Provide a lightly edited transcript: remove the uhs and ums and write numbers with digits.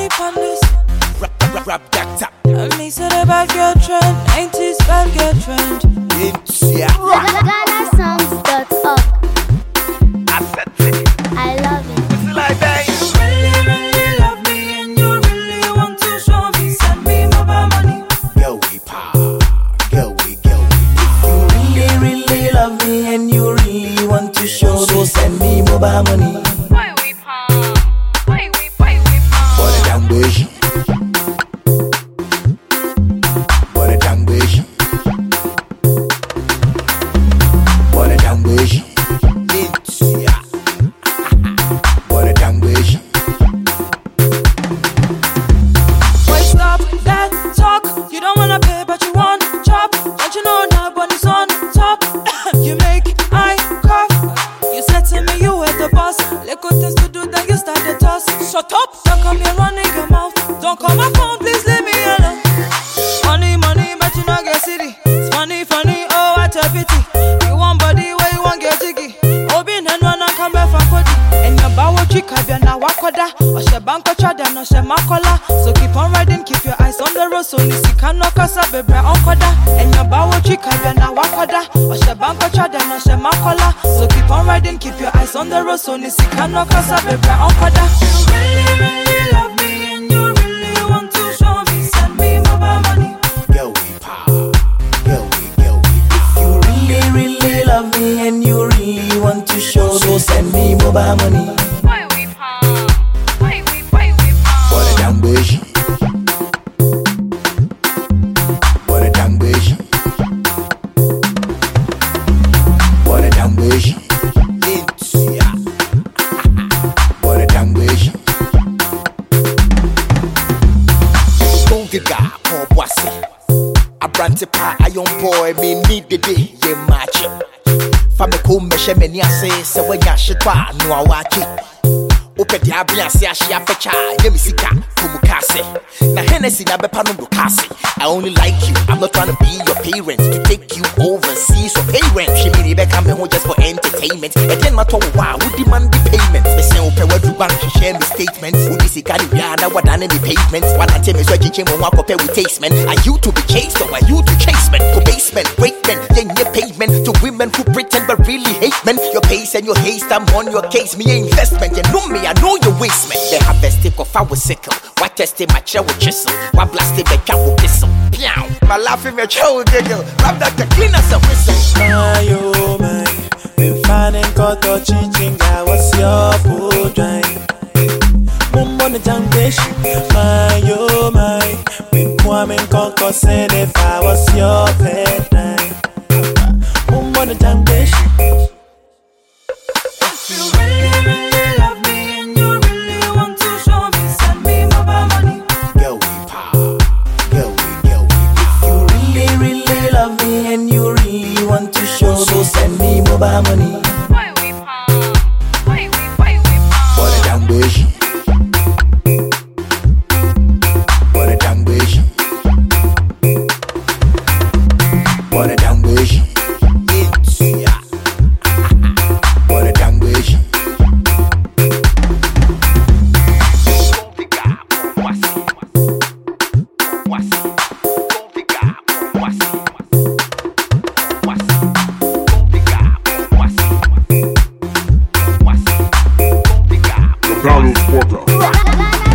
money on this. Rap that tap. And me say the bad girl trend, 90s bad girl trend. GhanaSongs.org. I love it. It's like that. You really, really love me and you really want to show me. Send me mobile money. Girl, we power. Girl, we. If you really, really love me and you really want to show, so send me mobile money. Why we power? Why we power? For the damn bush. For the damn bush. For the damn bush. For the damn bush. Why stop that talk? You don't wanna pay but you want chop. Don't you know that bunny's on top? You make I cough. You said to me you were the boss. Little things to do then you start the toss. Shut up, don't come here running your mouth. Don't call my phone, please leave me alone. Money, money, but you not get city. It's funny, funny, oh what a pity. You want body where you want get jiggy. Obin and one and come back from Kodi. And your bow chick have been a wakoda. Or she banko chada, no she makola. So keep on riding, keep your eyes on the road. So nisi kano kasa bebe onkoda. And your bow chick have been a wakoda. Or she banko chada, no she makola. So keep on riding, keep your eyes on the road. So nisi kano kasa bebe onkoda. You really, really love me and you really want to show me. Send me mobile money. Girl, we power. Girl, we. If you really, really love me and you really want to show, so send me mobile money. Why we power? Why we power? For the damn bush. For the damn bush. For the damn bush. For the damn bush. Don't get got for bossy. A brandy pie, a young boy, me need the day, yeah, match. Famiko meshe meni ase, se wenya shitwa, no awaki. Ope di abianse ashi afecha, yemi sika, kumukase. Na Hennessy na bepa no kasi. I only like you, I'm not trying to be your parent. To take you overseas or pay rent. She really become me home just for entertainment. And then matter wow, who demand the payment? They say ope where you bank, share me statement. Who this is carry na what done in the pavement. One I tell me so you mo walk up with taste man. Are you to be chased or are you to chase men? To basement, great men, then your pavement. To women who pretend but really hate men. Your pace and your haste, I'm on your case. Me a investment, you know me, I know your waste man. They have a stick of our sickle. What testing my chair with chisel. What blasting my cat with pistol. Pew! My laughing my chow giggle. Rub that the clean as a whistle. My oh my, been finding got or chichinga. What's your food drive? Mumbo Jangesh, my oh my, been coming conco send if I was your bedtime. Mumbo Jangesh. You really, really love me and you really want to show me. Send me mobile money. Girl, we power. Girl, we. If you really, really love me and you really want to show, so send me mobile money. Why we power? Why we power? For the damn bush. For the damn bush. For the damn bush. For the damn bush. Carlos Porta.